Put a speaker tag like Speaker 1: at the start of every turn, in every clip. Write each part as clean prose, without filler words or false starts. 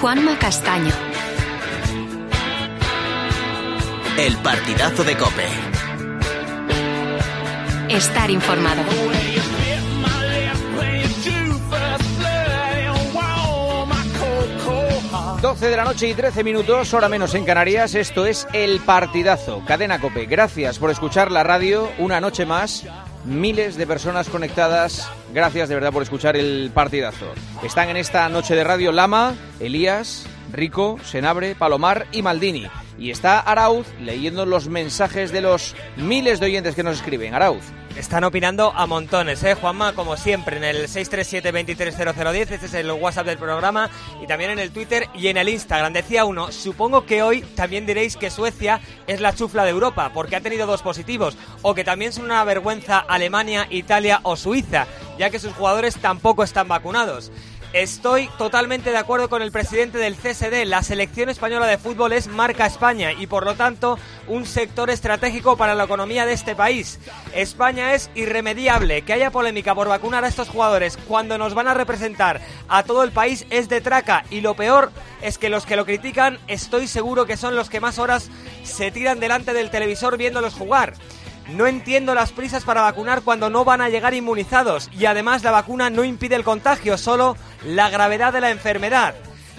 Speaker 1: Juanma Castaño.
Speaker 2: El partidazo de COPE.
Speaker 1: Estar informado.
Speaker 3: 12 de la noche y 13 minutos, hora menos en Canarias. Esto es El Partidazo, Cadena COPE. Gracias por escuchar la radio una noche más. Miles de personas conectadas. Gracias de verdad por escuchar El Partidazo. Están en esta noche de radio Lama, Elías, Rico, Senabre, Palomar y Maldini. Y está Arauz leyendo los mensajes de los miles de oyentes que nos escriben. Arauz.
Speaker 4: Están opinando a montones, Juanma, como siempre, en el 637-230010, este es el WhatsApp del programa, y también en el Twitter y en el Instagram. Decía uno, supongo que hoy también diréis que Suecia es la chufla de Europa, porque ha tenido 2 positivos, o que también son una vergüenza Alemania, Italia o Suiza, ya que sus jugadores tampoco están vacunados. Estoy totalmente de acuerdo con el presidente del CSD. La selección española de fútbol es marca España y por lo tanto un sector estratégico para la economía de este país. España es irremediable. Que haya polémica por vacunar a estos jugadores cuando nos van a representar a todo el país es de traca, y lo peor es que los que lo critican estoy seguro que son los que más horas se tiran delante del televisor viéndolos jugar. No entiendo las prisas para vacunar cuando no van a llegar inmunizados, y además la vacuna no impide el contagio, solo la gravedad de la enfermedad.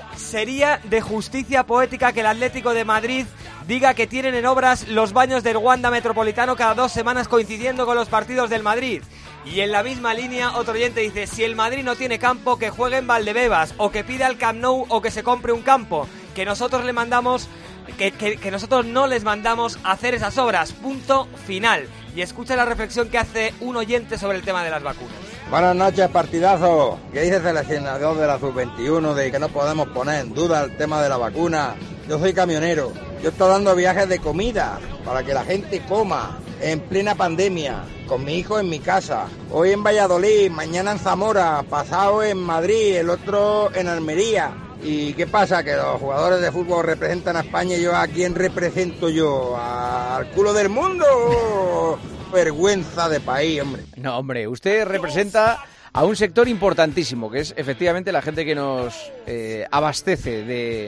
Speaker 4: Sería de justicia poética que el Atlético de Madrid diga que tienen en obras los baños del Wanda Metropolitano cada 2 semanas coincidiendo con los partidos del Madrid. Y en la misma línea otro oyente dice, si el Madrid no tiene campo, que juegue en Valdebebas, o que pida el Camp Nou, o que se compre un campo, que nosotros le mandamos... Que nosotros no les mandamos a hacer esas obras, punto final. Y escucha la reflexión que hace un oyente sobre el tema de las vacunas.
Speaker 5: Buenas noches, partidazo. ¿Qué dice el seleccionador de la Sub-21 de que no podemos poner en duda el tema de la vacuna? Yo soy camionero, yo estoy dando viajes de comida para que la gente coma en plena pandemia, con mi hijo en mi casa. Hoy en Valladolid, mañana en Zamora, pasado en Madrid, el otro en Almería. ¿Y qué pasa? Que los jugadores de fútbol representan a España y yo, ¿a quién represento yo? ¿Al culo del mundo? Vergüenza de país, hombre.
Speaker 3: No, hombre, usted representa a un sector importantísimo, que es efectivamente la gente que nos abastece de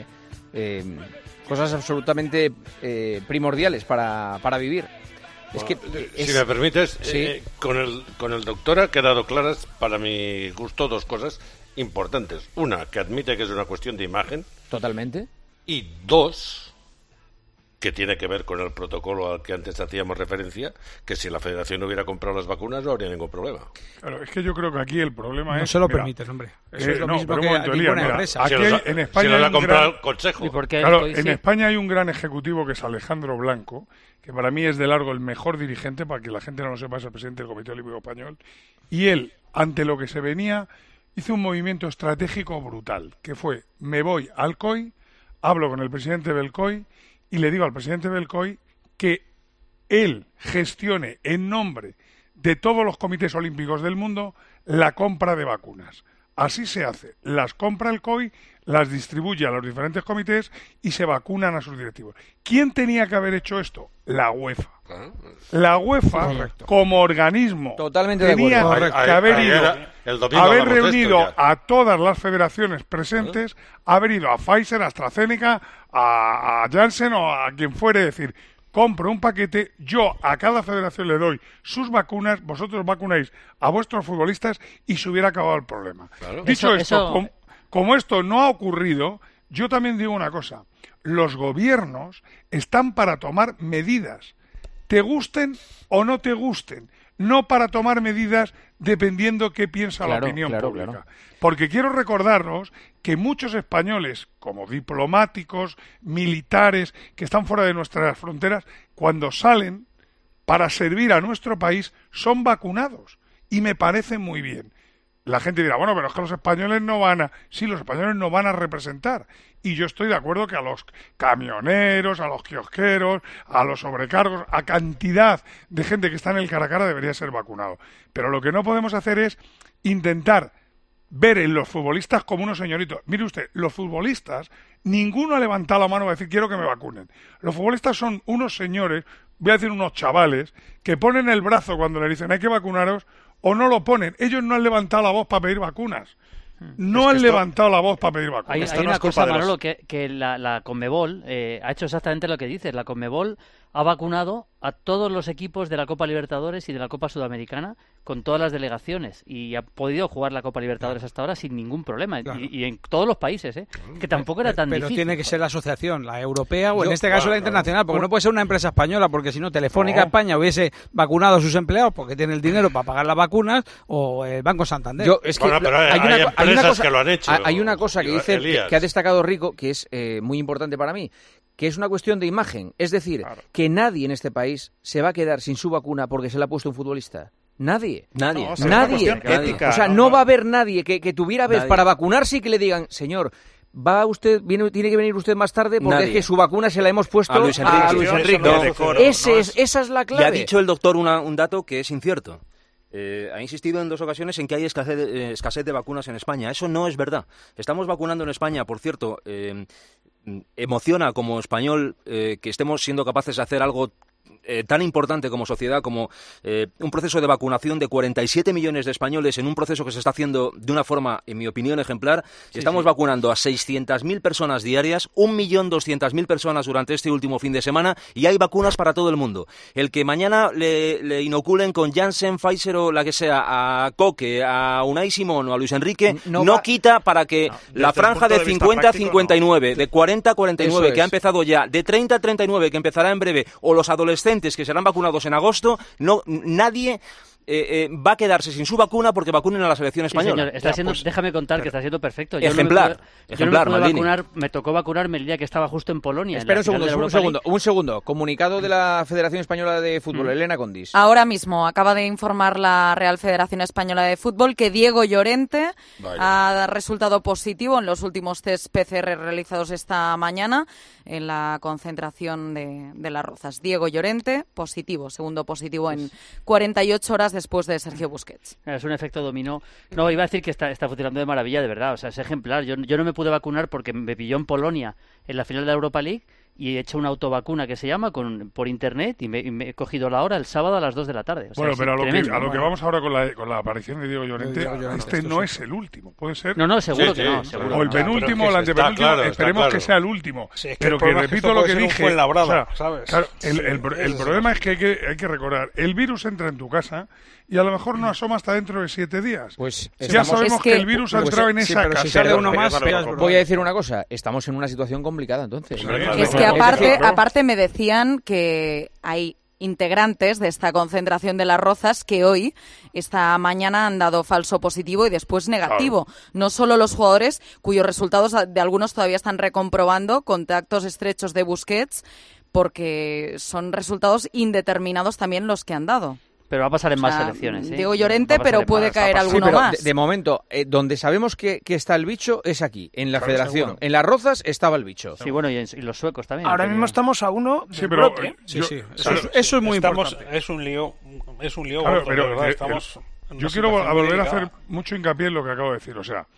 Speaker 3: cosas absolutamente primordiales para vivir. Es que
Speaker 6: si me permites,
Speaker 3: ¿sí?
Speaker 6: Con el doctor ha quedado claras, para mi gusto, 2 cosas importantes. Una, que admite que es una cuestión de imagen.
Speaker 3: Totalmente.
Speaker 6: Y 2, que tiene que ver con el protocolo al que antes hacíamos referencia, que si la Federación hubiera comprado las vacunas no habría ningún problema.
Speaker 7: Claro, es que yo creo que aquí el problema es...
Speaker 8: No se lo permites, hombre. Eso es lo mismo que ninguna empresa.
Speaker 7: Aquí en España
Speaker 6: si lo ha comprado el Consejo.
Speaker 8: ¿Y por qué?
Speaker 7: Claro, en España hay un gran ejecutivo que es Alejandro Blanco, que para mí es de largo el mejor dirigente, para que la gente no lo sepa, es el presidente del Comité Olímpico Español, y él, ante lo que se venía, hizo un movimiento estratégico brutal, que fue, me voy al COI, hablo con el presidente del COI y le digo al presidente del COI que él gestione en nombre de todos los comités olímpicos del mundo la compra de vacunas. Así se hace, las compra el COI, las distribuye a los diferentes comités y se vacunan a sus directivos. ¿Quién tenía que haber hecho esto? La UEFA. La UEFA, correcto, como organismo,
Speaker 3: totalmente
Speaker 7: tenía
Speaker 3: de acuerdo,
Speaker 7: que haber reunido a todas las federaciones presentes, haber ido a Pfizer, a AstraZeneca, a Janssen o a quien fuere, decir, compro un paquete, yo a cada federación le doy sus vacunas, vosotros vacunáis a vuestros futbolistas y se hubiera acabado el problema. Claro. Dicho esto, como esto no ha ocurrido, yo también digo una cosa, los gobiernos están para tomar medidas, te gusten o no te gusten, no para tomar medidas dependiendo qué piensa la opinión pública. Claro. Porque quiero recordaros que muchos españoles, como diplomáticos, militares, que están fuera de nuestras fronteras, cuando salen para servir a nuestro país, son vacunados. Y me parece muy bien. La gente dirá, bueno, pero es que los españoles no van a... Sí, los españoles no van a representar. Y yo estoy de acuerdo que a los camioneros, a los kiosqueros, a los sobrecargos, a cantidad de gente que está en el cara a cara debería ser vacunado. Pero lo que no podemos hacer es intentar ver en los futbolistas como unos señoritos. Mire usted, los futbolistas, ninguno ha levantado la mano para decir quiero que me vacunen. Los futbolistas son unos señores, voy a decir unos chavales, que ponen el brazo cuando le dicen hay que vacunaros o no lo ponen. Ellos no han levantado la voz para pedir vacunas. no han levantado la voz para pedir vacunas.
Speaker 9: Hay una cosa, Manolo, que la Conmebol ha hecho exactamente lo que dices. La Conmebol ha vacunado a todos los equipos de la Copa Libertadores y de la Copa Sudamericana con todas las delegaciones y ha podido jugar la Copa Libertadores hasta ahora sin ningún problema. Claro. Y en todos los países, que tampoco era tan difícil.
Speaker 8: Pero tiene que ser la asociación, la europea o en este caso la internacional, porque no puede ser una empresa española, porque si no Telefónica España hubiese vacunado a sus empleados porque tiene el dinero para pagar las vacunas, o el Banco Santander.
Speaker 6: Pero hay empresas que lo han hecho.
Speaker 3: Hay una cosa que dice que ha destacado Rico, que es muy importante para mí, que es una cuestión de imagen. Es decir, que nadie en este país se va a quedar sin su vacuna porque se la ha puesto un futbolista. Nadie.
Speaker 10: Nadie.
Speaker 3: O sea, no va a haber nadie que tuviera vez para vacunarse y que le digan, señor, tiene que venir usted más tarde porque es que su vacuna se la hemos puesto a Luis Enrique. Esa es la clave.
Speaker 10: Y ha dicho el doctor un dato que es incierto. Ha insistido en 2 ocasiones en que hay escasez de vacunas en España. Eso no es verdad. Estamos vacunando en España, por cierto. Emociona como español que estemos siendo capaces de hacer algo tan importante como sociedad, como un proceso de vacunación de 47 millones de españoles en un proceso que se está haciendo de una forma, en mi opinión, ejemplar. Estamos vacunando a 600.000 personas diarias, 1.200.000 personas durante este último fin de semana, y hay vacunas para todo el mundo. El que mañana le inoculen con Janssen, Pfizer o la que sea a Coque, a Unai Simón o a Luis Enrique, no quita para que la franja de 50 a 59, de 40 a 49, que ha empezado ya, de 30 a 39, que empezará en breve, o los adolescentes que serán vacunados en agosto, nadie va a quedarse sin su vacuna porque vacunen a la selección española.
Speaker 9: Señor, déjame contar que está siendo perfecto.
Speaker 10: Ejemplar.
Speaker 9: Yo no me pude vacunar, me tocó vacunarme el día que estaba justo en Polonia.
Speaker 3: Espera un segundo. Comunicado de la Federación Española de Fútbol, Elena Condis.
Speaker 11: Ahora mismo acaba de informar la Real Federación Española de Fútbol que Diego Llorente ha resultado positivo en los últimos test PCR realizados esta mañana en la concentración de Las Rozas. Diego Llorente, positivo, segundo positivo en 48 horas después de Sergio Busquets.
Speaker 9: Es un efecto dominó. No, iba a decir que está funcionando de maravilla, de verdad. O sea, es ejemplar. Yo no me pude vacunar porque me pilló en Polonia en la final de la Europa League y he hecho una autovacuna que se llama por internet y me he cogido la hora el sábado a las 2 de la tarde. O sea,
Speaker 7: pero a lo que vamos ahora con la aparición de Diego Llorente, este no es el último, ¿puede ser?
Speaker 9: No, seguro que no.
Speaker 7: O el penúltimo o el antepenúltimo, esperemos que sea el último. Sí, pero que repito lo que dije. El problema es que hay que recordar, el virus entra en tu casa y a lo mejor no asoma hasta dentro de 7 días. Pues ya sabemos que el virus ha entrado en esa casa.
Speaker 3: Voy a decir una cosa, estamos en una situación complicada entonces.
Speaker 11: Es que aparte me decían que hay integrantes de esta concentración de Las Rozas que hoy, esta mañana, han dado falso positivo y después negativo. Claro. No solo los jugadores, cuyos resultados de algunos todavía están recomprobando, contactos estrechos de Busquets, porque son resultados indeterminados también los que han dado.
Speaker 9: Pero va a pasar en más selecciones.
Speaker 11: Digo Llorente, pero puede caer alguno más.
Speaker 3: De momento, donde sabemos que está el bicho es aquí, en la Federación. Seguro. En Las Rozas estaba el bicho.
Speaker 9: Sí, bueno, y los suecos también.
Speaker 12: Ahora mismo estamos a uno.
Speaker 7: Sí, pero
Speaker 8: eso es muy importante.
Speaker 13: Es un lío.
Speaker 7: Claro, pero yo quiero volver a hacer mucho hincapié en lo que acabo de decir. O sea,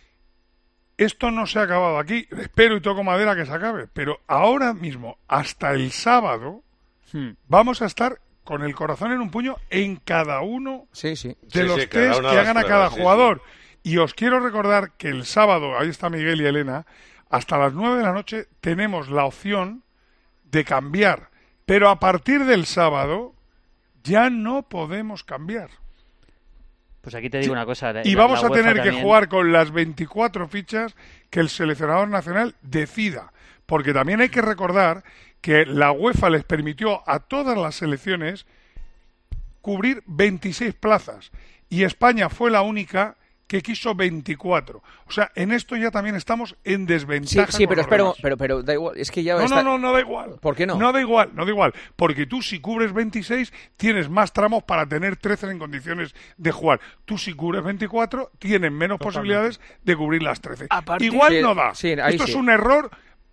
Speaker 7: esto no se ha acabado aquí. Espero y toco madera que se acabe. Pero ahora mismo, hasta el sábado, vamos a estar con el corazón en un puño en cada uno de los test que hagan a cada jugador. Y os quiero recordar que el sábado, ahí está Miguel y Elena, hasta las 9 de la noche tenemos la opción de cambiar. Pero a partir del sábado ya no podemos cambiar.
Speaker 9: Pues aquí te digo una cosa.
Speaker 7: Y vamos a tener que jugar con las 24 fichas que el seleccionador nacional decida. Porque también hay que recordar que la UEFA les permitió a todas las selecciones cubrir 26 plazas y España fue la única que quiso 24. O sea, en esto ya también estamos en desventaja.
Speaker 3: Sí, pero da igual, es que ya
Speaker 7: no da igual.
Speaker 3: ¿Por qué no?
Speaker 7: No da igual, porque tú si cubres 26 tienes más tramos para tener 13 en condiciones de jugar. Tú si cubres 24 tienes menos posibilidades de cubrir las 13. Igual no da. Esto es un error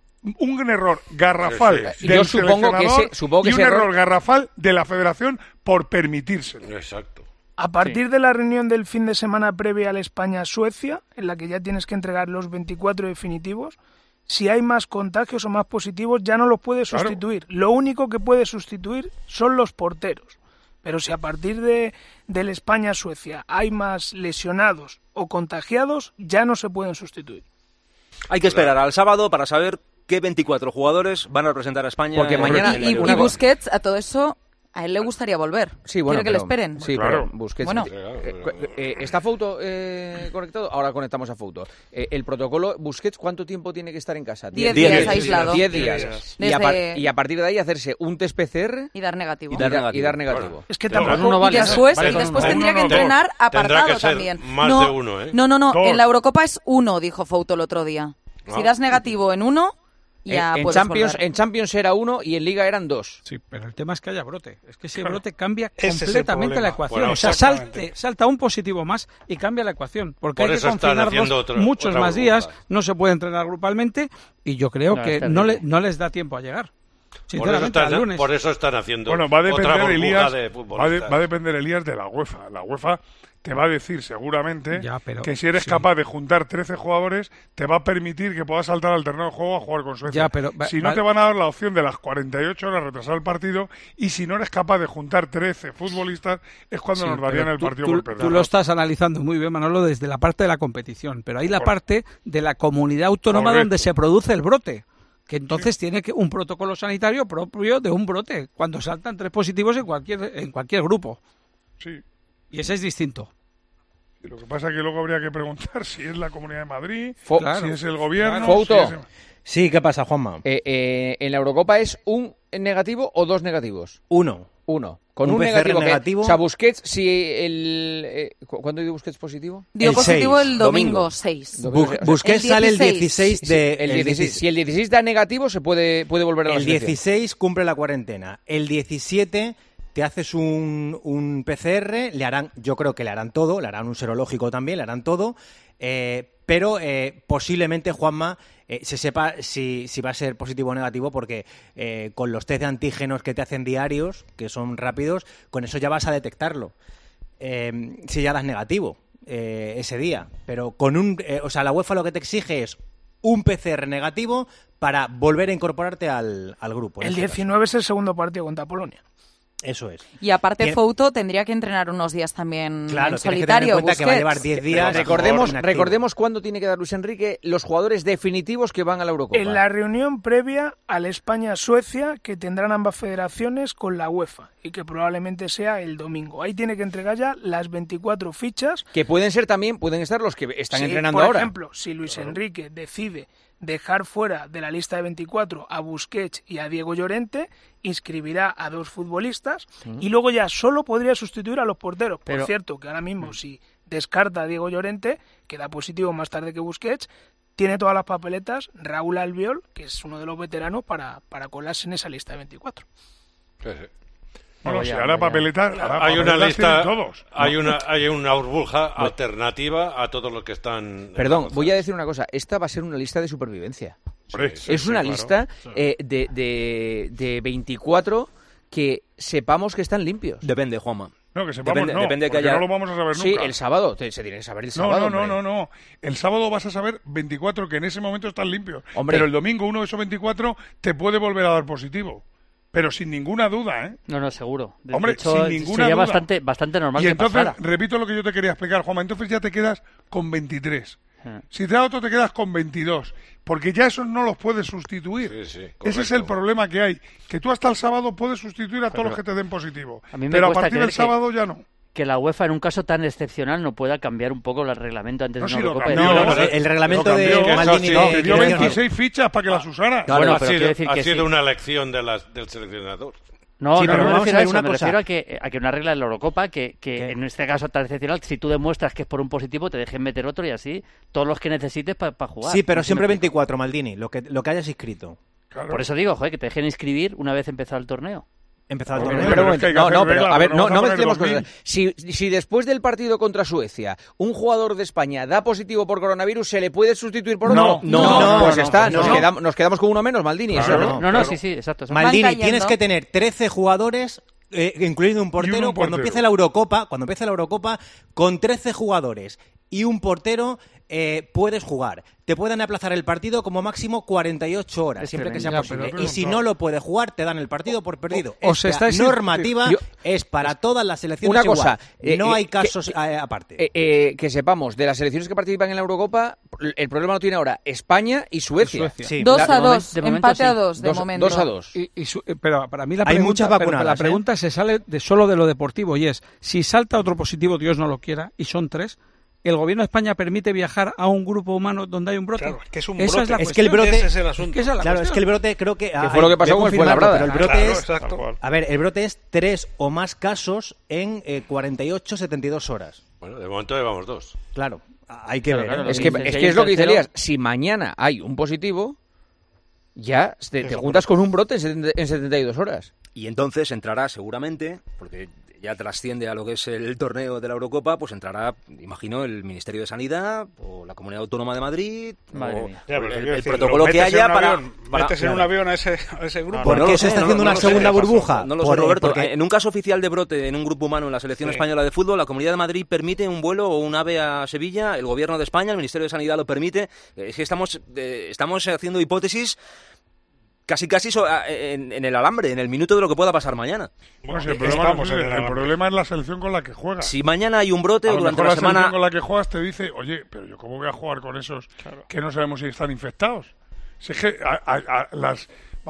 Speaker 7: garrafal del seleccionador y un error garrafal de la Federación por permitírselo.
Speaker 6: Exacto.
Speaker 12: A partir de la reunión del fin de semana previa al España-Suecia, en la que ya tienes que entregar los 24 definitivos, si hay más contagios o más positivos ya no los puedes sustituir. Lo único que puedes sustituir son los porteros. Pero si a partir del España-Suecia hay más lesionados o contagiados, ya no se pueden sustituir.
Speaker 10: Hay que esperar al sábado para saber qué 24 jugadores van a representar a España.
Speaker 3: Porque mañana...
Speaker 11: Y Busquets, a todo eso... A él le gustaría volver.
Speaker 3: Sí, bueno,
Speaker 11: ¿Quiere que le esperen?
Speaker 3: Sí,
Speaker 7: claro.
Speaker 3: pero Busquets...
Speaker 11: Bueno.
Speaker 3: ¿Está Fouto conectado? Ahora conectamos a Fouto. El protocolo, Busquets, ¿cuánto tiempo tiene que estar en casa?
Speaker 11: 10 días aislado.
Speaker 3: 10 días. Y a partir de ahí hacerse un test PCR...
Speaker 11: Y dar negativo.
Speaker 3: Y dar negativo.
Speaker 12: Bueno, es que tampoco...
Speaker 11: Uno vale. Y después tendría que entrenar apartado también.
Speaker 6: Más de uno, ¿eh?
Speaker 11: No. En la Eurocopa es 1, dijo Fouto el otro día. Si das negativo en 1...
Speaker 3: En Champions era 1 y en Liga eran 2.
Speaker 8: Sí, pero el tema es que haya brote. Es que ese brote cambia completamente la ecuación.
Speaker 7: Bueno,
Speaker 8: o sea, salta un positivo más y cambia la ecuación. Porque
Speaker 6: Por
Speaker 8: hay que confinarlos muchos más días, no se puede entrenar grupalmente y yo creo que no les da tiempo a llegar. Sinceramente, al lunes.
Speaker 6: Por eso están haciendo
Speaker 7: va a depender,
Speaker 6: otra
Speaker 7: Elías,
Speaker 6: de futbolistas.
Speaker 7: va a depender, Elías, de la UEFA. La UEFA te va a decir seguramente que si eres
Speaker 8: sí.
Speaker 7: capaz de juntar 13 jugadores, te va a permitir que puedas saltar al terreno de juego a jugar con Suecia. Si no, te van a dar la opción de las 48 horas retrasar el partido, y si no eres capaz de juntar 13 futbolistas, es cuando nos darían el partido por perdido.
Speaker 8: Tú lo estás analizando muy bien, Manolo, desde la parte de la competición, pero hay la parte de la comunidad autónoma donde se produce el brote, que entonces tiene un protocolo sanitario propio de un brote, cuando saltan 3 positivos en cualquier grupo.
Speaker 7: Sí.
Speaker 8: Y ese es distinto.
Speaker 7: Y lo que pasa es que luego habría que preguntar si es la Comunidad de Madrid,
Speaker 3: claro,
Speaker 7: si es el gobierno...
Speaker 3: Fouto.
Speaker 13: Sí, ¿qué pasa, Juanma?
Speaker 3: ¿En la Eurocopa es un negativo o 2 negativos?
Speaker 13: Uno.
Speaker 3: Con un
Speaker 13: negativo.
Speaker 3: O sea, Busquets, si ¿cuándo dio Busquets positivo?
Speaker 11: Dio positivo el domingo 6.
Speaker 13: Busquets sale el 16 de...
Speaker 3: El 16. Si el 16 da negativo, se puede volver a la selección.
Speaker 13: El 16 cumple la cuarentena. El 17... te haces un PCR, yo creo que le harán todo, le harán un serológico también, le harán todo, pero posiblemente, Juanma, se sepa si va a ser positivo o negativo, porque con los test de antígenos que te hacen diarios, que son rápidos, con eso ya vas a detectarlo, si ya das negativo ese día. Pero con la UEFA lo que te exige es un PCR negativo para volver a incorporarte al grupo.
Speaker 12: El 19 es el segundo partido contra Polonia.
Speaker 13: Eso es.
Speaker 11: Y aparte, Fouto tendría que entrenar unos días también en solitario.
Speaker 13: Que tener en cuenta que va a llevar 10 días.
Speaker 3: Recordemos cuándo tiene que dar Luis Enrique los jugadores definitivos que van a la Eurocopa.
Speaker 12: En la reunión previa al España-Suecia, que tendrán ambas federaciones con la UEFA, y que probablemente sea el domingo. Ahí tiene que entregar ya las 24 fichas.
Speaker 3: Que pueden estar los que están entrenando
Speaker 12: ahora. Por
Speaker 3: ahora.
Speaker 12: ejemplo, si Luis Enrique decide dejar fuera de la lista de 24 a Busquets y a Diego Llorente, inscribirá a 2 futbolistas y luego ya solo podría sustituir a los porteros. Por cierto, que ahora mismo si descarta a Diego Llorente, que da positivo más tarde que Busquets, tiene todas las papeletas Raúl Albiol, que es uno de los veteranos, para colarse en esa lista de 24.
Speaker 6: Sí.
Speaker 7: Bueno, si hará papeletas,
Speaker 6: hay una lista,
Speaker 7: todos.
Speaker 6: Hay una burbuja alternativa a todos los que están...
Speaker 3: Perdón, voy a decir una cosa. Esta va a ser una lista de supervivencia. Es una lista de 24 que sepamos que están limpios.
Speaker 10: Depende, Juanma.
Speaker 7: No, que sepamos
Speaker 10: depende que
Speaker 7: haya...
Speaker 10: no
Speaker 7: lo vamos a saber nunca.
Speaker 3: Sí, el sábado. Se tiene que saber el sábado.
Speaker 7: No. El sábado vas a saber 24 que en ese momento están limpios.
Speaker 3: Hombre.
Speaker 7: Pero el domingo uno de esos 24 te puede volver a dar positivo. Pero sin ninguna duda, ¿eh?
Speaker 9: No, seguro.
Speaker 7: Hombre,
Speaker 9: hecho,
Speaker 7: sin ninguna
Speaker 9: sería
Speaker 7: duda.
Speaker 9: bastante normal
Speaker 7: y
Speaker 9: que
Speaker 7: entonces,
Speaker 9: pasara.
Speaker 7: repito lo que yo te quería explicar, Juanma, entonces ya te quedas con 23. Si te da otro te quedas con 22, porque ya esos no los puedes sustituir. Ese es el problema que hay, que tú hasta el sábado puedes sustituir a todos los que te den positivo, pero a partir del sábado ya no.
Speaker 9: Que la UEFA en un caso tan excepcional no pueda cambiar un poco el reglamento antes de una Eurocopa.
Speaker 13: El reglamento de Maldini
Speaker 7: te dio 26 fichas para que las usara.
Speaker 9: Bueno,
Speaker 6: ha sido una elección del seleccionador.
Speaker 9: No, me refiero a que una regla de la Eurocopa que en este caso tan excepcional, si tú demuestras que es por un positivo, te dejen meter otro y así todos los que necesites para jugar.
Speaker 13: Sí, pero siempre 24, Maldini, lo que hayas inscrito.
Speaker 9: Claro. Por eso digo, que te dejen inscribir una vez empezado el torneo.
Speaker 3: No mezclemos cosas. Si después del partido contra Suecia un jugador de España da positivo por coronavirus, ¿se le puede sustituir por otro? No, pues está, nos quedamos con uno menos, Maldini.
Speaker 9: Sí, exacto.
Speaker 13: Maldini, tienes que tener 13 jugadores, incluyendo un portero, cuando empiece la Eurocopa, con 13 jugadores y un portero, puedes jugar. Te pueden aplazar el partido como máximo 48 horas, siempre que sea posible. Y si no lo puedes jugar, te dan el partido por perdido. Esta normativa es para todas las selecciones
Speaker 3: una cosa,
Speaker 13: igual. No hay casos aparte.
Speaker 3: Que sepamos, de las selecciones que participan en la Eurocopa, el problema lo tiene ahora España y Suecia.
Speaker 11: Sí. 2-2, empate a 2 de momento.
Speaker 3: 2-2.
Speaker 8: Pero para mí la
Speaker 13: hay
Speaker 8: pregunta,
Speaker 13: muchas vacunadas,
Speaker 8: la pregunta se sale solo de lo deportivo, y es, si salta otro positivo, Dios no lo quiera, y son 3... ¿El gobierno de España permite viajar a un grupo humano donde hay un brote?
Speaker 7: Claro, es que es un
Speaker 8: brote.
Speaker 7: Esa
Speaker 8: es la
Speaker 13: es que el brote,
Speaker 7: ese es el asunto.
Speaker 13: Es que el brote creo que...
Speaker 3: fue lo que pasó con el Fuenlabrada.
Speaker 13: Pero el brote
Speaker 7: claro,
Speaker 13: a ver, el brote es 3 o más casos en 48-72 horas.
Speaker 6: Bueno, de momento llevamos 2.
Speaker 13: Claro, hay que ver.
Speaker 9: Claro,
Speaker 3: Es que es lo que dice Elías. Si mañana hay un positivo, ya te juntas con un brote en 72 horas.
Speaker 10: Y entonces entrará seguramente, porque ya trasciende a lo que es el torneo de la Eurocopa, pues entrará, imagino, el Ministerio de Sanidad o la Comunidad Autónoma de Madrid, o el protocolo que haya para...
Speaker 7: Metes en un avión a ese grupo.
Speaker 13: ¿Por qué se está haciendo una segunda burbuja?
Speaker 10: No lo sé, Roberto. En un caso oficial de brote en un grupo humano en la selección española de fútbol, la Comunidad de Madrid permite un vuelo o un AVE a Sevilla, el Gobierno de España, el Ministerio de Sanidad lo permite. Es que estamos haciendo hipótesis casi en el alambre, en el minuto de lo que pueda pasar mañana.
Speaker 7: Bueno, si el problema es la selección con la que juegas.
Speaker 10: Si mañana hay un brote o durante la semana...
Speaker 7: selección con la que juegas te dice, oye, pero yo cómo voy a jugar con esos que no sabemos si están infectados. Si es que las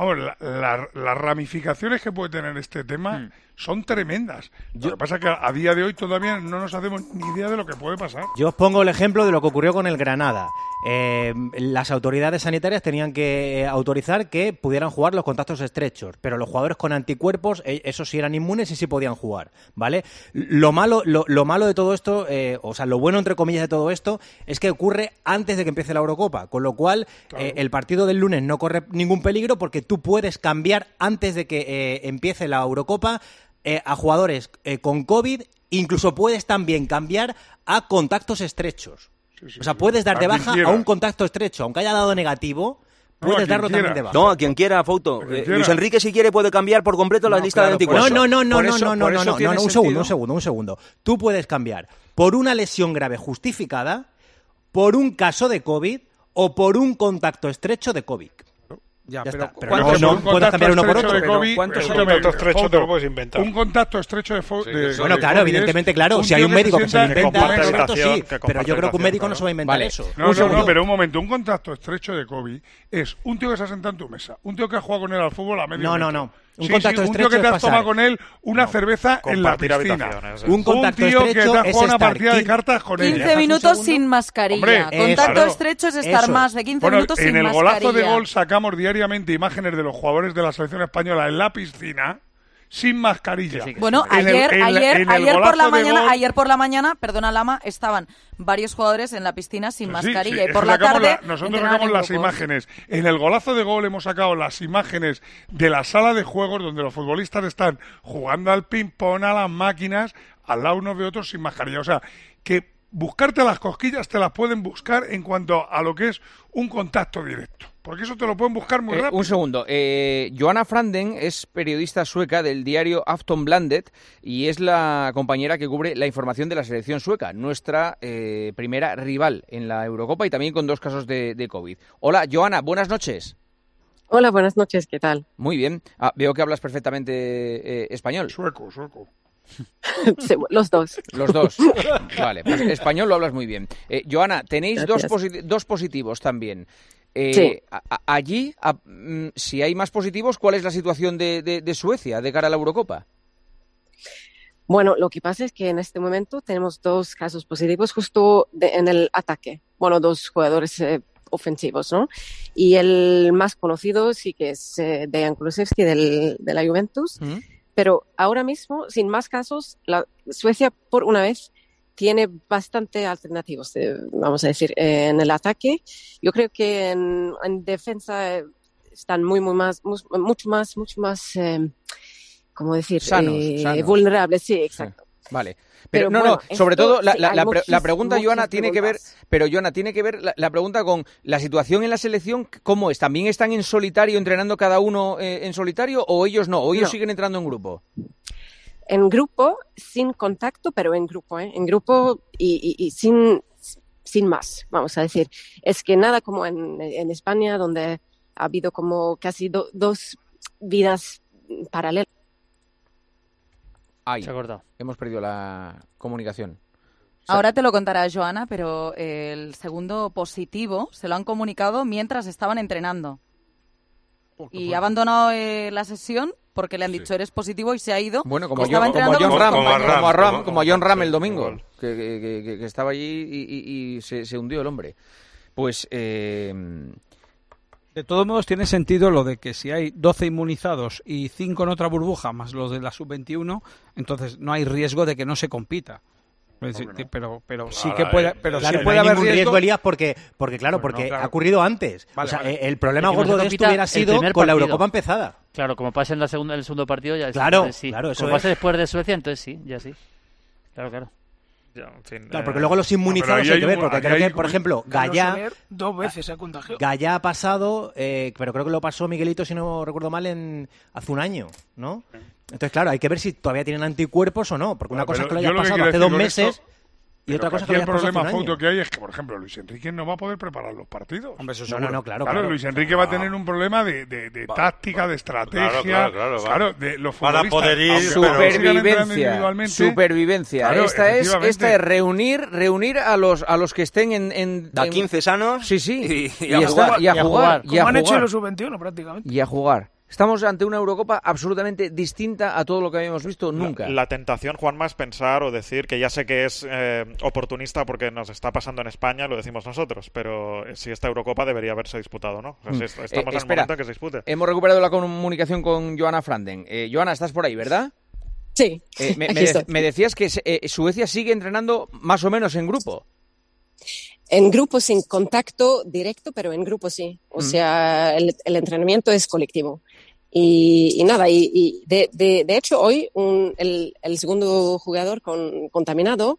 Speaker 7: ramificaciones que puede tener este tema son tremendas. Lo que pasa es que a día de hoy todavía no nos hacemos ni idea de lo que puede pasar.
Speaker 13: Yo os pongo el ejemplo de lo que ocurrió con el Granada. Las autoridades sanitarias tenían que autorizar que pudieran jugar los contactos estrechos, pero los jugadores con anticuerpos, esos sí eran inmunes y sí podían jugar, ¿vale? Lo malo de todo esto, o sea, lo bueno entre comillas de todo esto, es que ocurre antes de que empiece la Eurocopa, con lo cual el partido del lunes no corre ningún peligro porque tú puedes cambiar antes de que empiece la Eurocopa a jugadores con COVID, incluso puedes también cambiar a contactos estrechos. O sea, puedes dar de baja a un contacto estrecho, aunque haya dado negativo, puedes darlo también de baja.
Speaker 10: No, a quien quiera, Fouto. Luis Enrique, si quiere, puede cambiar por completo la lista de 24.
Speaker 13: Un segundo. Tú puedes cambiar por una lesión grave justificada, por un caso de COVID o por un contacto estrecho de COVID.
Speaker 8: Ya
Speaker 13: pero
Speaker 7: no
Speaker 13: puedes cambiar uno por otro.
Speaker 7: Un contacto estrecho te lo puedes inventar. Un contacto estrecho de
Speaker 13: bueno, claro, evidentemente, claro. Si hay un médico que se lo inventa, sí. Pero yo creo que un médico no se va a inventar eso.
Speaker 7: No, pero un momento. Un contacto estrecho de COVID es un tío que se ha sentado en tu mesa. Un tío que ha jugado con él al fútbol a medio metro.
Speaker 13: No. Un contacto estrecho
Speaker 7: un tío que te has tomado con él una cerveza en la piscina.
Speaker 13: Un contacto estrecho
Speaker 7: que te has jugado una partida de cartas con él.
Speaker 11: 15 minutos sin mascarilla. Contacto estrecho es estar más de 15 minutos sin mascarilla.
Speaker 7: En el golazo de gol sacamos diariamente imágenes de los jugadores de la selección española en la piscina sin mascarilla.
Speaker 11: Bueno, ayer por la mañana, perdona Lama, estaban varios jugadores en la piscina sin mascarilla y por la tarde
Speaker 7: nosotros sacamos las imágenes. En el golazo de gol hemos sacado las imágenes de la sala de juegos donde los futbolistas están jugando al ping-pong, a las máquinas, al lado unos de otros sin mascarilla. O sea, que buscarte las cosquillas te las pueden buscar en cuanto a lo que es un contacto directo. Porque eso te lo pueden buscar muy rápido.
Speaker 3: Un segundo. Johanna Franden es periodista sueca del diario Aftonbladet y es la compañera que cubre la información de la selección sueca, nuestra primera rival en la Eurocopa y también con 2 casos de COVID. Hola, Johanna, buenas noches.
Speaker 14: Hola, buenas noches, ¿qué tal?
Speaker 3: Muy bien. Veo que hablas perfectamente español.
Speaker 7: Sueco.
Speaker 14: Sí, los dos.
Speaker 3: Los dos. Vale, pues español lo hablas muy bien. Johanna, tenéis dos positivos también.
Speaker 14: Sí.
Speaker 3: Allí, si hay más positivos, ¿cuál es la situación de Suecia de cara a la Eurocopa?
Speaker 14: Bueno, lo que pasa es que en este momento tenemos 2 casos positivos justo en el ataque. Bueno, 2 jugadores ofensivos, ¿no? Y el más conocido sí que es Dejan Kulusevski de la Juventus. Pero ahora mismo, sin más casos, Suecia, por una vez, tiene bastante alternativos, vamos a decir, en el ataque. Yo creo que en defensa están mucho más, ¿cómo decir?
Speaker 3: Sanos.
Speaker 14: Vulnerables, sí, exacto.
Speaker 3: Vale. Pero sobre todo la pregunta, Johanna, tiene que ver, la pregunta con la situación en la selección, ¿cómo es? ¿También están en solitario, entrenando cada uno en solitario, o ellos no? ¿O ellos siguen entrando en grupo?
Speaker 14: En grupo, sin contacto, pero en grupo, En grupo y sin sin más, vamos a decir. Es que nada como en España, donde ha habido como casi dos vidas paralelas.
Speaker 3: Ay,
Speaker 9: se ha cortado.
Speaker 3: Hemos perdido la comunicación.
Speaker 11: Ahora te lo contará Joana, pero el segundo positivo se lo han comunicado mientras estaban entrenando. Y ha abandonado la sesión porque le han dicho eres positivo y se ha ido.
Speaker 3: Bueno, como
Speaker 11: John
Speaker 3: Ram el domingo, que estaba allí y se hundió el hombre. Pues...
Speaker 8: De todos modos tiene sentido lo de que si hay 12 inmunizados y 5 en otra burbuja, más los de la sub-21, entonces no hay riesgo de que no se compita. Pero sí que puede, pero
Speaker 13: claro,
Speaker 8: sí puede haber
Speaker 13: riesgo, Elías, porque ha ocurrido antes.
Speaker 8: Vale,
Speaker 13: o sea,
Speaker 8: vale.
Speaker 13: El problema gordo de esto hubiera sido con la Eurocopa empezada.
Speaker 9: Claro, como pasa en el segundo partido, ya
Speaker 13: claro,
Speaker 9: sí.
Speaker 13: Claro, eso
Speaker 9: como pasa después de Suecia, entonces sí, ya sí. Claro.
Speaker 13: Claro, porque luego los inmunizados hay que ver, porque creo que, por ejemplo, Gallá...
Speaker 12: 2 veces se ha contagiado.
Speaker 13: Gallá ha pasado, pero creo que lo pasó Miguelito, si no recuerdo mal, hace un año, ¿no? Entonces, claro, hay que ver si todavía tienen anticuerpos o no, porque una cosa es que lo hayas pasado hace 2 meses... Y otra cosa que
Speaker 7: el problema foto que hay es que, por ejemplo, Luis Enrique no va a poder preparar los partidos.
Speaker 8: Hombre, eso
Speaker 13: no, claro.
Speaker 7: Luis Enrique va a tener un problema de táctica, de estrategia. Claro, de los
Speaker 6: para poder ir.
Speaker 3: Supervivencia.
Speaker 7: Claro,
Speaker 3: esta es reunir a los que estén en
Speaker 10: Da 15 sanos.
Speaker 3: Sí.
Speaker 10: Y a jugar.
Speaker 12: Como han hecho los sub-21 prácticamente.
Speaker 3: Y a jugar. Estamos ante una Eurocopa absolutamente distinta a todo lo que habíamos visto nunca.
Speaker 15: La tentación, Juanma, es pensar o decir que ya sé que es oportunista porque nos está pasando en España, lo decimos nosotros, pero si esta Eurocopa debería haberse disputado, ¿no? O sea, si estamos en el momento en que se dispute.
Speaker 3: Hemos recuperado la comunicación con Joana Franden. Joana, estás por ahí, ¿verdad?
Speaker 14: Sí,
Speaker 3: me decías que Suecia sigue entrenando más o menos en grupo.
Speaker 14: En grupo sin contacto directo, pero en grupo sí. O sea, el entrenamiento es colectivo. Y nada, de hecho hoy el segundo jugador contaminado,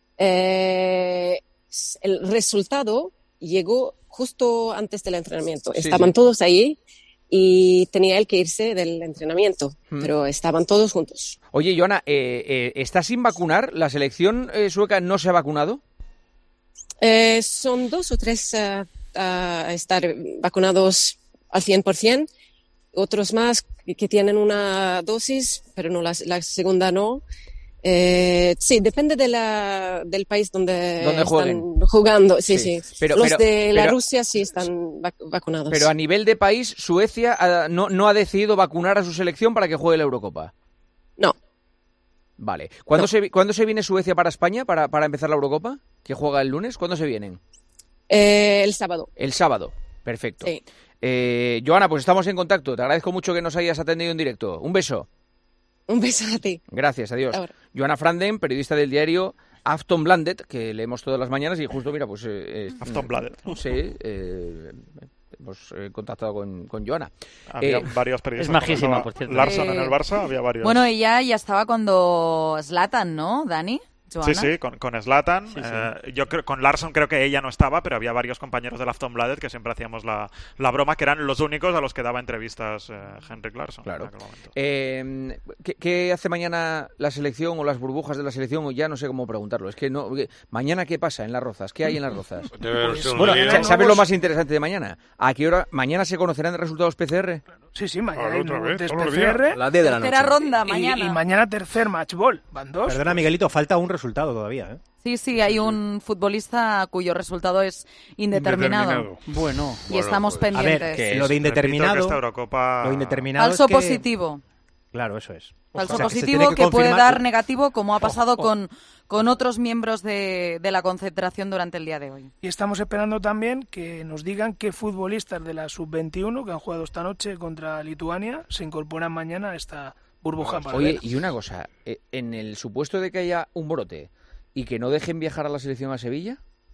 Speaker 14: el resultado llegó justo antes del entrenamiento. Estaban todos ahí y tenía él que irse del entrenamiento, pero estaban todos juntos.
Speaker 3: Oye, Joana, ¿está sin vacunar? ¿La selección sueca no se ha vacunado?
Speaker 14: Son 2 o 3 a estar vacunados al 100%, otros más que tienen una dosis, pero no la segunda no. Sí, depende del país donde están jugando. Sí. Pero la Rusia sí están vacunados.
Speaker 3: Pero a nivel de país, Suecia no ha decidido vacunar a su selección para que juegue la Eurocopa.
Speaker 14: No.
Speaker 3: Vale. ¿Cuándo se viene Suecia para España para empezar la Eurocopa? ¿Que juega el lunes? ¿Cuándo se vienen?
Speaker 14: El sábado.
Speaker 3: El sábado. Perfecto.
Speaker 14: Sí.
Speaker 3: Joana, pues estamos en contacto. Te agradezco mucho que nos hayas atendido en directo. Un beso.
Speaker 14: Un beso a ti.
Speaker 3: Gracias, adiós. Joana Franden, periodista del diario Aftonbladet, que leemos todas las mañanas y justo, mira, pues...
Speaker 15: Aftonbladet.
Speaker 3: Sí, hemos contactado con Joana.
Speaker 15: Había varios periodistas.
Speaker 9: Es majísima, por cierto.
Speaker 15: Larsson en el Barça, había varios.
Speaker 11: Bueno, ella ya estaba cuando Zlatan, ¿no, Dani? Joana.
Speaker 15: Sí, con Zlatan. Sí. Yo creo, con Larsson creo que ella no estaba, pero había varios compañeros del Aftonbladet que siempre hacíamos la broma, que eran los únicos a los que daba entrevistas Henrik Larsson.
Speaker 3: Claro. ¿Qué hace mañana la selección o las burbujas de la selección? O ya no sé cómo preguntarlo. Es que no. ¿Mañana qué pasa en Las Rozas? ¿Qué hay en Las Rozas? Bueno, ¿sabes lo más interesante de mañana? ¿A qué hora? ¿Mañana se conocerán resultados PCR?
Speaker 12: Sí, mañana hay
Speaker 7: test
Speaker 12: PCR.
Speaker 10: La 10 de la noche.
Speaker 11: Tercera ronda mañana.
Speaker 12: Y mañana tercer match ball. Van 2.
Speaker 13: Perdona, Miguelito, falta un resultado todavía, ¿eh?
Speaker 11: Sí, hay un futbolista cuyo resultado es indeterminado.
Speaker 8: Bueno,
Speaker 11: y estamos pendientes.
Speaker 13: A ver, lo de indeterminado...
Speaker 15: Lo
Speaker 13: indeterminado
Speaker 11: falso
Speaker 13: es que...
Speaker 11: positivo.
Speaker 13: Claro, eso es.
Speaker 11: Falso
Speaker 13: o sea,
Speaker 11: positivo que puede dar negativo, como ha pasado con otros miembros de la concentración durante el día de hoy.
Speaker 12: Y estamos esperando también que nos digan qué futbolistas de la sub-21 que han jugado esta noche contra Lituania se incorporan mañana a esta burbuja.
Speaker 3: Oye, y una cosa, en el supuesto de que haya un brote y que no dejen viajar a la selección a Sevilla...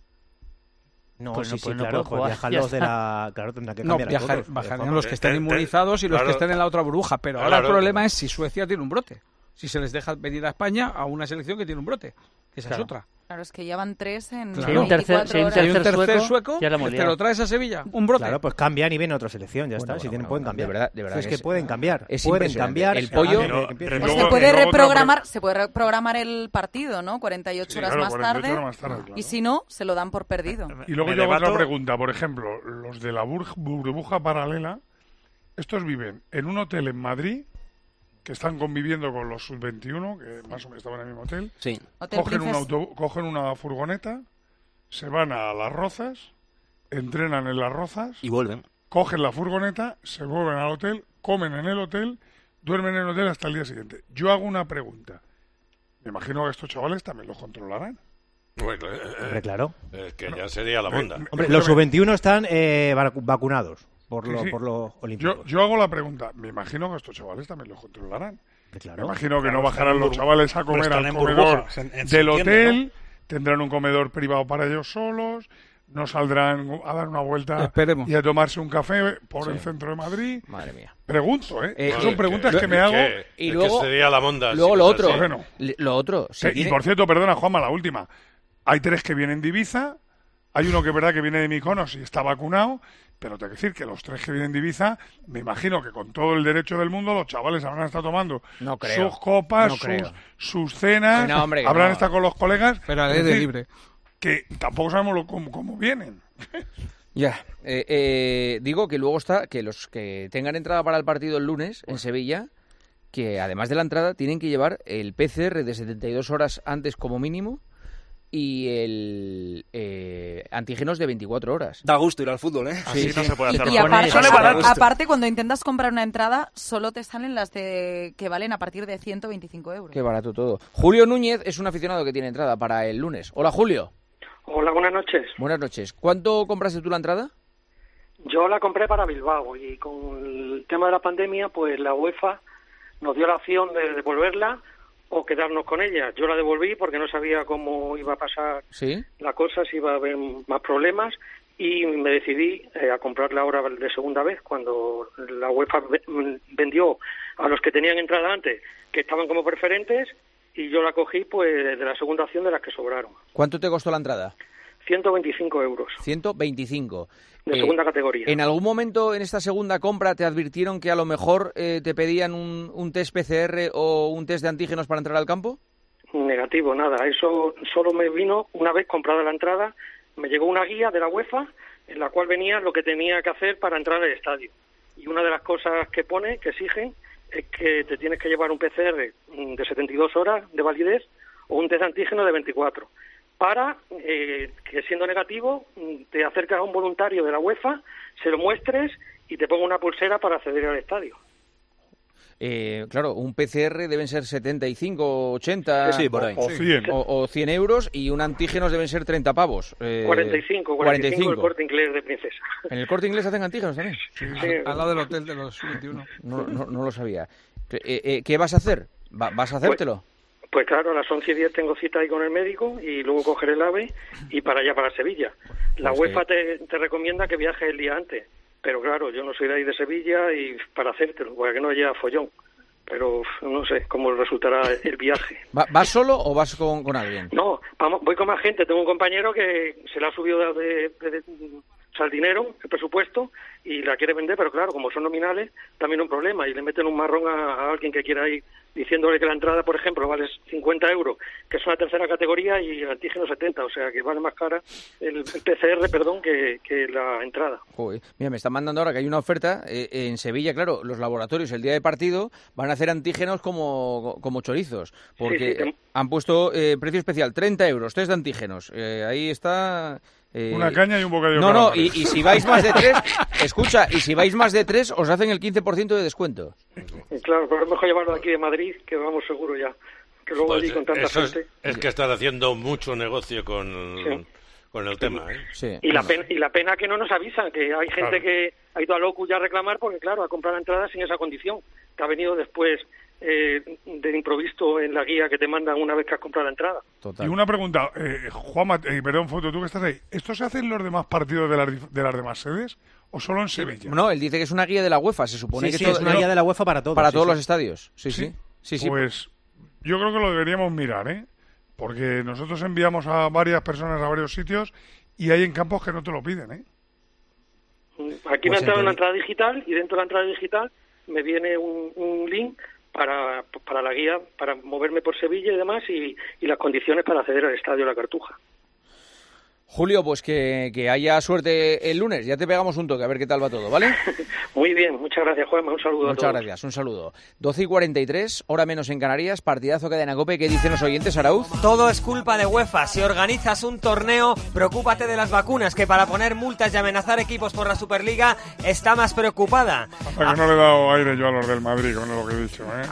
Speaker 13: No,
Speaker 9: pues
Speaker 13: sí,
Speaker 9: no
Speaker 13: claro,
Speaker 9: puede jugar.
Speaker 13: Viajan los de la... Claro, tendrá que cambiar
Speaker 8: bajarán los que estén inmunizados y los que estén en la otra burbuja. Pero ahora el problema es si Suecia tiene un brote. Si se les deja venir a España a una selección que tiene un brote. Esa es otra.
Speaker 11: Claro, es que ya van 3 en
Speaker 9: Si hay un tercer
Speaker 8: sueco,
Speaker 9: ya la hemos
Speaker 8: te
Speaker 9: liado.
Speaker 8: lo traes a Sevilla, un brote.
Speaker 13: Claro, pues cambian y viene otra selección, ya está. Si tienen, pueden cambiar.
Speaker 3: De verdad
Speaker 13: es que pueden cambiar.
Speaker 3: Es
Speaker 13: pueden
Speaker 3: impresionante.
Speaker 13: cambiar.
Speaker 3: El pollo...
Speaker 11: Se puede reprogramar el partido, ¿no? 48 horas más tarde.
Speaker 7: Claro.
Speaker 11: Y si no, se lo dan por perdido.
Speaker 7: Y luego yo hago otra pregunta. Por ejemplo, los de la burbuja paralela, estos viven en un hotel en Madrid, que están conviviendo con los sub-21, que más o menos estaban en el mismo hotel.
Speaker 10: Sí.
Speaker 7: Cogen una furgoneta, se van a Las Rozas, entrenan en Las Rozas.
Speaker 10: Y vuelven.
Speaker 7: Cogen la furgoneta, se vuelven al hotel, comen en el hotel, duermen en el hotel hasta el día siguiente. Yo hago una pregunta. Me imagino que estos chavales también los controlarán.
Speaker 6: Bueno,
Speaker 13: Hombre, claro.
Speaker 6: Que ya sería la monda.
Speaker 13: Hombre, los sub-21 están vacunados. Por lo olímpico.
Speaker 7: Yo hago la pregunta. Me imagino que estos chavales también los controlarán.
Speaker 13: Claro.
Speaker 7: Me imagino que no bajarán los chavales a comer al comedor del hotel, ¿no? Tendrán un comedor privado para ellos solos, no saldrán a dar una vuelta y a tomarse un café por el centro de Madrid.
Speaker 3: Madre mía.
Speaker 7: Pregunto, son preguntas que me hago.
Speaker 3: Y luego
Speaker 6: sería la monda.
Speaker 3: Luego lo otro.
Speaker 7: Bueno.
Speaker 3: Lo otro.
Speaker 7: Y por cierto, perdona, Juanma, la última. Hay 3 que vienen de Ibiza, hay uno que es verdad que viene de Mykonos y está vacunado. Pero tengo que decir que los 3 que vienen de Ibiza, me imagino que con todo el derecho del mundo los chavales habrán estado tomando sus copas, sus cenas, habrán estado con los colegas.
Speaker 8: Pero a de libre.
Speaker 7: Que tampoco sabemos cómo vienen.
Speaker 3: Ya, digo que luego está que los que tengan entrada para el partido el lunes en Sevilla, que además de la entrada tienen que llevar el PCR de 72 horas antes como mínimo, y el antígenos de 24 horas.
Speaker 10: Da gusto ir al fútbol, ¿eh?
Speaker 15: Así no se puede hacer.
Speaker 11: Y aparte, cuando intentas comprar una entrada, solo te salen las que valen a partir de 125 euros.
Speaker 3: Qué barato todo. Julio Núñez es un aficionado que tiene entrada para el lunes. Hola, Julio.
Speaker 16: Hola, buenas noches.
Speaker 3: Buenas noches. ¿Cuánto compraste tú la entrada?
Speaker 16: Yo la compré para Bilbao y con el tema de la pandemia, pues la UEFA nos dio la opción de devolverla o quedarnos con ella. Yo la devolví porque no sabía cómo iba a pasar la cosa, si iba a haber más problemas, y me decidí a comprarla ahora de segunda vez, cuando la UEFA vendió a los que tenían entrada antes, que estaban como preferentes, y yo la cogí pues de la segunda opción de las que sobraron.
Speaker 3: ¿Cuánto te costó la entrada?
Speaker 16: 125 euros.
Speaker 3: 125.
Speaker 16: De segunda categoría.
Speaker 3: ¿En algún momento en esta segunda compra te advirtieron que a lo mejor te pedían un test PCR o un test de antígenos para entrar al campo?
Speaker 16: Negativo, nada. Eso solo me vino una vez comprada la entrada. Me llegó una guía de la UEFA en la cual venía lo que tenía que hacer para entrar al estadio. Y una de las cosas que pone, que exigen, es que te tienes que llevar un PCR de 72 horas de validez o un test de antígeno de 24. Para que, siendo negativo, te acercas a un voluntario de la UEFA, se lo muestres y te ponga una pulsera para acceder al estadio.
Speaker 3: Claro, un PCR deben ser 75, 80
Speaker 10: por ahí.
Speaker 7: O 100.
Speaker 3: O 100 euros, y un antígenos deben ser 30 pavos.
Speaker 16: 45 el Corte Inglés de Princesa.
Speaker 3: ¿En el Corte Inglés hacen antígenos también?
Speaker 16: Sí.
Speaker 8: Al lado del hotel de los 21.
Speaker 3: No lo sabía. ¿Qué vas a hacer? ¿Vas a hacértelo?
Speaker 16: Pues claro, a las 11:10 tengo cita ahí con el médico y luego cogeré el AVE y para allá, para Sevilla. La UEFA te recomienda que viajes el día antes, pero claro, yo no soy de ahí de Sevilla y para hacértelo, para que no haya follón. Pero no sé cómo resultará el viaje.
Speaker 3: ¿Vas solo o vas con alguien?
Speaker 16: No, voy con más gente. Tengo un compañero que se le ha subido el dinero, el presupuesto, y la quiere vender, pero claro, como son nominales, también un problema, y le meten un marrón a alguien que quiera ir diciéndole que la entrada, por ejemplo, vale 50 euros, que es una tercera categoría, y el antígeno 70, o sea que vale más cara el PCR, que la entrada.
Speaker 3: Joder. Mira, me están mandando ahora que hay una oferta en Sevilla, claro, los laboratorios el día de partido van a hacer antígenos como chorizos, porque han puesto precio especial, 30 euros, test de antígenos, ahí está...
Speaker 7: una caña y un bocadillo.
Speaker 3: No, y si vais más de 3, escucha, y si vais más de 3, os hacen el 15% de descuento.
Speaker 16: Claro, pero es mejor llevarlo aquí de Madrid, que vamos seguro ya. Que luego allí con tanta gente...
Speaker 6: Es que están haciendo mucho negocio con el tema, ¿eh?
Speaker 16: Sí. Y la pena que no nos avisan, que hay gente que ha ido a Locus ya a reclamar porque, claro, ha comprado la entrada sin esa condición, que ha venido después de improviso en la guía que te mandan una vez que has comprado la entrada.
Speaker 7: Total. Y una pregunta, Juanma, perdón, Foto, tú que estás ahí, ¿esto se hace en los demás partidos de las demás sedes o solo en Sevilla?
Speaker 3: No, él dice que es una guía de la UEFA, se supone que
Speaker 13: es una guía de la UEFA para todos.
Speaker 3: Para todos los estadios, sí.
Speaker 7: Pues yo creo que lo deberíamos mirar, Porque nosotros enviamos a varias personas a varios sitios y hay en campos que no te lo piden, ¿eh?
Speaker 16: Aquí me ha entrado una entrada digital y dentro de la entrada digital me viene un link para la guía, para moverme por Sevilla y demás, y las condiciones para acceder al Estadio La Cartuja.
Speaker 3: Julio, pues que haya suerte el lunes. Ya te pegamos un toque, a ver qué tal va todo, ¿vale?
Speaker 16: Muy bien, muchas gracias, Juanma. Un saludo a todos.
Speaker 3: Muchas gracias, un saludo. 12:43, hora menos en Canarias, partidazo Cadena COPE. ¿Qué dicen los oyentes, Arauz?
Speaker 4: Todo es culpa de UEFA. Si organizas un torneo, preocúpate de las vacunas, que para poner multas y amenazar equipos por la Superliga está más preocupada.
Speaker 7: Hasta que no le he dado aire yo a los del Madrid, con lo que he dicho, ¿eh?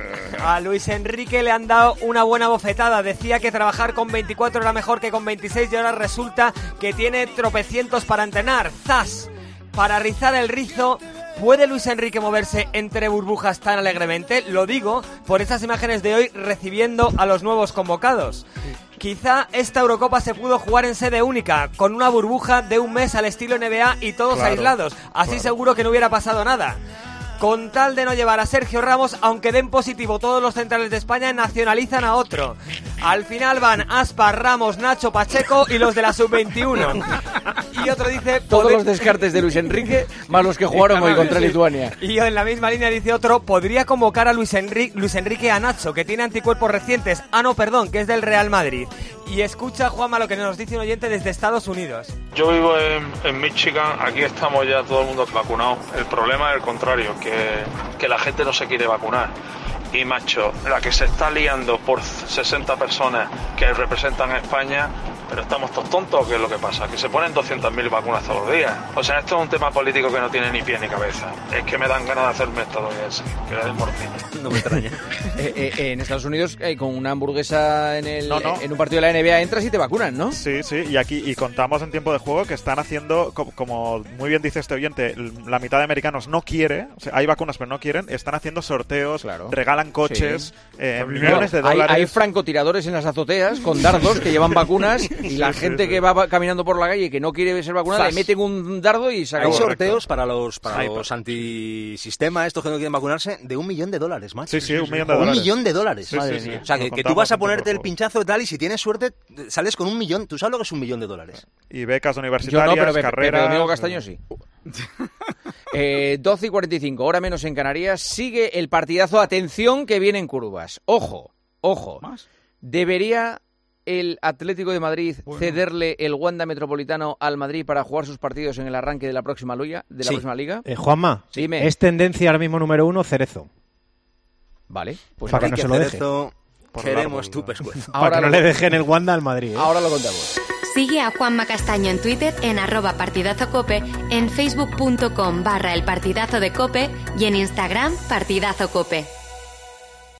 Speaker 4: A Luis Enrique le han dado una buena bofetada. Decía que trabajar con 24 era mejor que con 26 y ahora resulta que tiene tropecientos para entrenar. ¡Zas! Para rizar el rizo, ¿puede Luis Enrique moverse entre burbujas tan alegremente? Lo digo por estas imágenes de hoy recibiendo a los nuevos convocados. Quizá esta Eurocopa se pudo jugar en sede única, con una burbuja de un mes al estilo NBA y todos aislados. Así seguro que no hubiera pasado nada. Con tal de no llevar a Sergio Ramos, aunque den positivo todos los centrales de España, nacionalizan a otro. Al final van Aspas, Ramos, Nacho, Pacheco y los de la Sub-21. Y otro dice...
Speaker 3: Todos los descartes de Luis Enrique, más los que jugaron hoy contra Lituania.
Speaker 4: Y en la misma línea dice otro, podría convocar a Luis Enrique a Nacho, que tiene anticuerpos recientes. Ah, no, perdón, que es del Real Madrid. Y escucha, Juanma, lo que nos dice un oyente desde Estados Unidos.
Speaker 17: Yo vivo en Michigan, aquí estamos ya todo el mundo vacunado. El problema es el contrario, que la gente no se quiere vacunar. Y macho, la que se está liando por 60 personas que representan a España, pero estamos todos tontos, ¿o qué es lo que pasa? Que se ponen 200.000 vacunas todos los días. O sea, esto es un tema político que no tiene ni pie ni cabeza. Es que me dan ganas de hacerme esto todavía así, que era de morfina.
Speaker 10: No me extraña.
Speaker 3: En Estados Unidos, con una hamburguesa en un partido de la NBA entras y te vacunan, ¿no?
Speaker 15: Sí, y aquí contamos en tiempo de juego que están haciendo, como muy bien dice este oyente, la mitad de americanos no quiere, o sea, hay vacunas pero no quieren, están haciendo sorteos, regalan coches, millones de dólares.
Speaker 3: Hay francotiradores en las azoteas con dardos que llevan vacunas y la gente que va caminando por la calle y que no quiere ser vacunada le meten un dardo y se acabó.
Speaker 10: Hay sorteos para los antisistema, estos que no quieren vacunarse, de $1 millón, macho.
Speaker 15: Sí, $1 millón.
Speaker 10: $1 millón.
Speaker 15: Sí,
Speaker 10: Madre mía. O sea, que tú vas a ponerte el pinchazo y tal, y si tienes suerte, sales con $1 millón. ¿Tú sabes lo que es $1 millón?
Speaker 15: Y becas universitarias,
Speaker 3: yo no, pero
Speaker 15: carreras...
Speaker 3: Domingo Castaño sí. 12:45, hora menos en Canarias. Sigue el partidazo. Atención que vienen curvas. Ojo. ¿Más? ¿Debería el Atlético de Madrid cederle el Wanda Metropolitano al Madrid para jugar sus partidos en el arranque de la próxima liga?
Speaker 13: Juanma,
Speaker 3: dime.
Speaker 13: Es tendencia ahora mismo número 1, Cerezo.
Speaker 3: Vale, pues
Speaker 13: para que no se lo deje.
Speaker 10: Queremos tu pescuezo.
Speaker 13: Para que no le dejen el Wanda al Madrid.
Speaker 3: Ahora lo contamos.
Speaker 1: Sigue a Juanma Castaño en Twitter en @partidazocope, en facebook.com/elpartidazo de Cope y en Instagram partidazocope.